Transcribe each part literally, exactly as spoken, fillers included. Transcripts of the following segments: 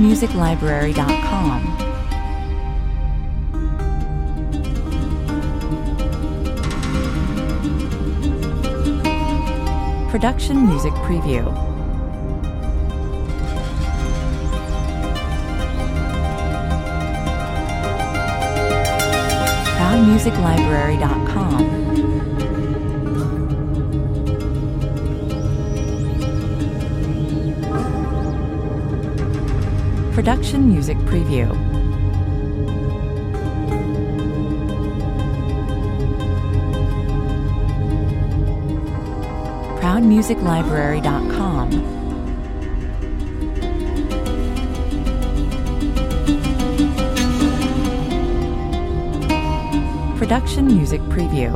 proud music library dot com. Production Music Preview. proud music library dot com. Production Music Preview. proud music library dot com. Production Music Preview.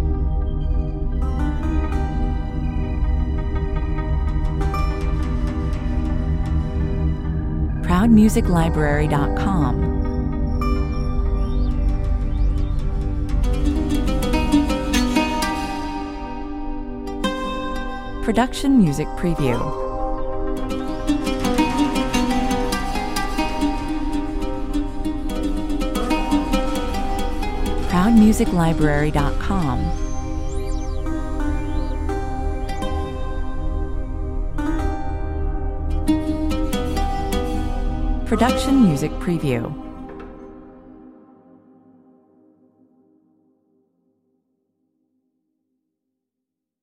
proud music library dot com. Production Music Preview. proud music library dot com. Production Music Preview.